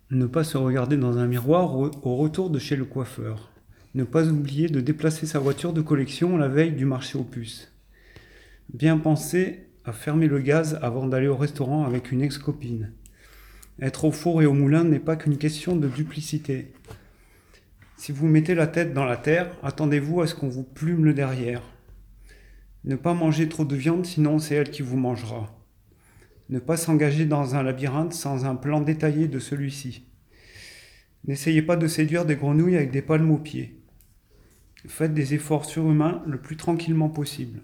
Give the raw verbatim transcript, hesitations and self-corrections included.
Ne pas se regarder dans un miroir au au retour de chez le coiffeur. Ne pas oublier de déplacer sa voiture de collection la veille du marché aux puces. Bien penser à fermer le gaz avant d'aller au restaurant avec une ex-copine. Être au four et au moulin n'est pas qu'une question de duplicité. Si vous mettez la tête dans la terre, attendez-vous à ce qu'on vous plume le derrière. Ne pas manger trop de viande, sinon c'est elle qui vous mangera. Ne pas s'engager dans un labyrinthe sans un plan détaillé de celui-ci. N'essayez pas de séduire des grenouilles avec des palmes aux pieds. Faites des efforts surhumains le plus tranquillement possible.